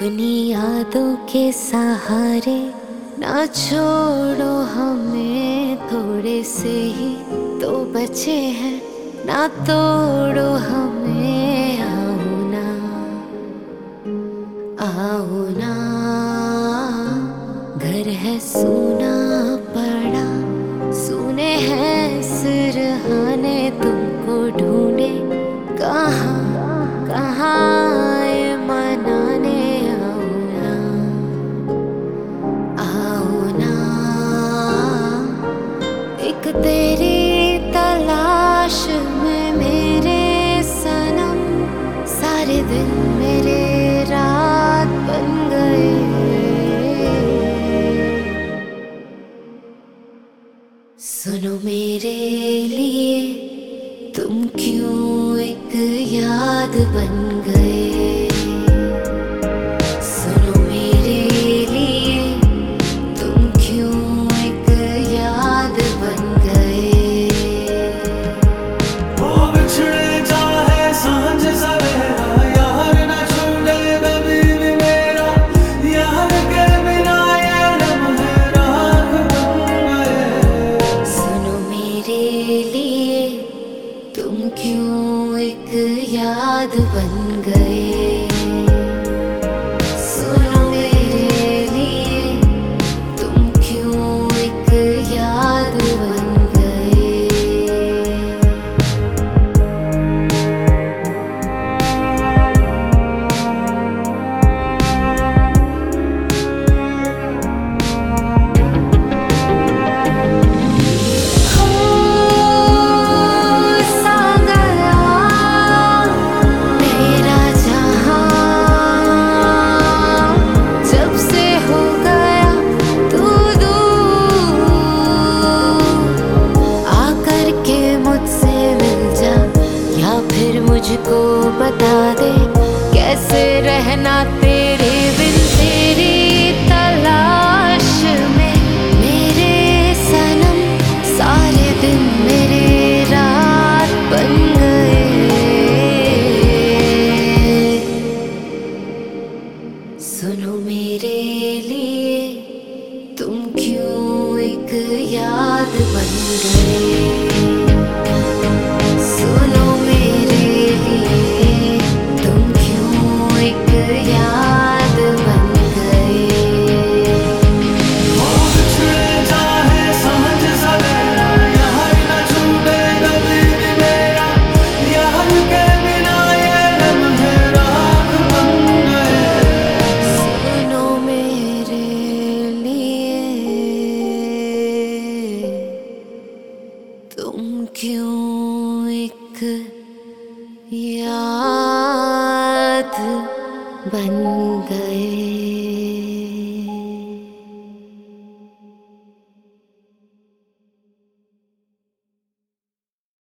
अपनी यादों के सहारे ना छोड़ो हमें, थोड़े से ही तो बचे हैं, ना तोड़ो हमें। आओ ना, आओ ना, घर है सूना पड़ा, सुने हैं सिरहाने, तुमको ढूंढे कहाँ कहाँ ये मनाने। आओ ना, एक तेरी तलाश में मेरे सनम, सारे दिन मेरे रात बन गए। सुनो मेरे लिए तुम क्यों एक याद बन गए। सुनो मेरे लिए तुम क्यों एक याद बन गए। वो बिछड़े चाहे सांझ सवेरा, यार न छूटे कभी भी मेरा, यार के बिना ये लम्हे राख बन गए। सुनो मेरे लिए तुम क्यों एक याद बन गए। सुनो मेरे लिए तुम क्यों एक याद बन गए। मुझको बता दे कैसे रहना तेरे बिन, तेरी तलाश में मेरे सनम, सारे दिन मेरे रात बन गए। सुनो मेरे लिए तुम क्यों एक याद बन गए। सुनो मेरे लिए तुम क्यों एक याद बन गए। वो बिछड़े चाहे सांझ सवेरा, यार न छूटे कभी भी मेरा, यार के बिना ये लम्हे राख बन गए। सुनो मेरे लिए तुम क्यों एक याद बन गए।